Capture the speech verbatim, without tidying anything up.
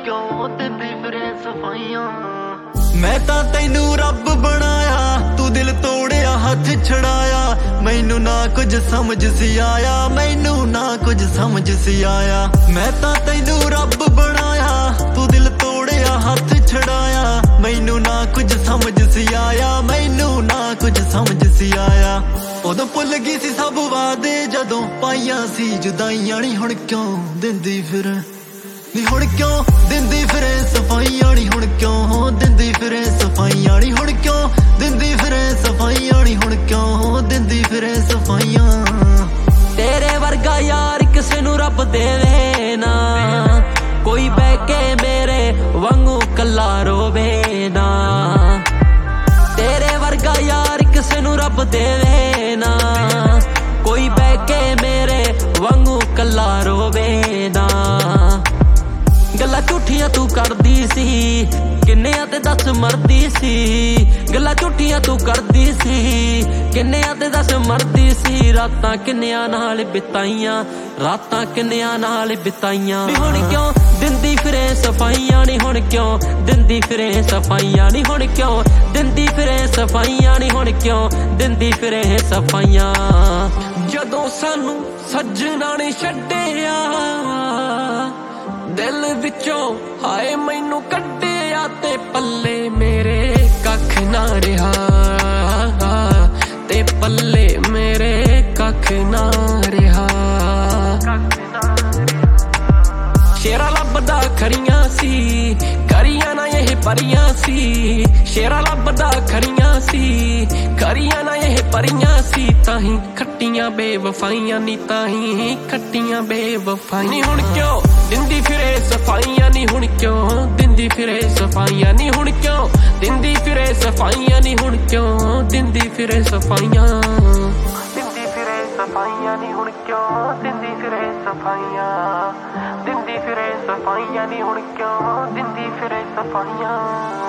क्यों दिंदी फिरे सफाइयां। मैं तां तैनू रब बनाया, तू दिल तोड़िया हथ छड़ाया। मैनू ना कुछ समझ सी आया, मैनू ना कुछ समझ सी आया। मैं तां तैनू रब बनाया, तू दिल तोड़िया हथ छड़ाया। मैनू ना कुछ समझ सी आया, मैनू ना कुछ समझ सी आया। उदों भुल गई सी सब वादे जदों पाइयां सी जुदाइयां नी, हुण क्यों दिंदी फिर नी, हुण क्यों दिंदी फिरे सफाइयां नी, हुण क्यों दिंदी फिरे सफाइयां नी, हुण क्यों दिंदी फिरे सफाइयां नी, हुण क्यों दिंदी फिरे सफाइयां। तेरे वर्गा यार किसे नू रब देवे ना, कोई बह के मेरे वांगू कला रोवे ना। तेरे वर्गा यार किसे नू रब देवे ना, कोई बह के मेरे वांगू कला रोवे ना। गल्लां झूठियां तू करदी सी, किन्नियां ते दस मरदी सी। गल्लां झूठियां तू करदी सी, किन्नियां ते दस मरदी सी। रातां किन्नियां नाल बिताइयां, रातां किन्नियां नाल बिताइयां। नी हुण क्यों दिंदी फिरे सफाइयां नी, हुण क्यों दिंदी फिरे सफाइयां नी, हुण क्यों दिंदी फिरे सफाइयां नी, हुण क्यों दिंदी फिरे सफाइयां। जदों सानू सज्जना ने छड्डिया, दिल विचों हाय मैनू कड्डिया, ते पल्ले मेरे कख ना रहा, ते पल्ले मेरे कख ना रहा। शेरा लभदा खरियां सी, करियां ना ये परियां सी। शेरा लभदा खरियां सी, करियां ना ये परियां सी। ताहीं खट्टियां बेवफाइयां नी, ताहीं खट्टियां बेवफाइयां नी। हुण क्यों दिंदी फिरे सफाइयां नी, हुण क्यों दिंदी फिरे सफाइयां नी, हुण क्यों दिंदी फिरे सफाइयां नी, हुण क्यों दिंदी फिरे सफाइयां। दिंदी फिरे सफाइयां नी, हुण क्यों दिंदी फिरे सफाइयां। दिंदी फिरे सफाइयां नी, हुण क्यों दिंदी फिरे सफाइयां।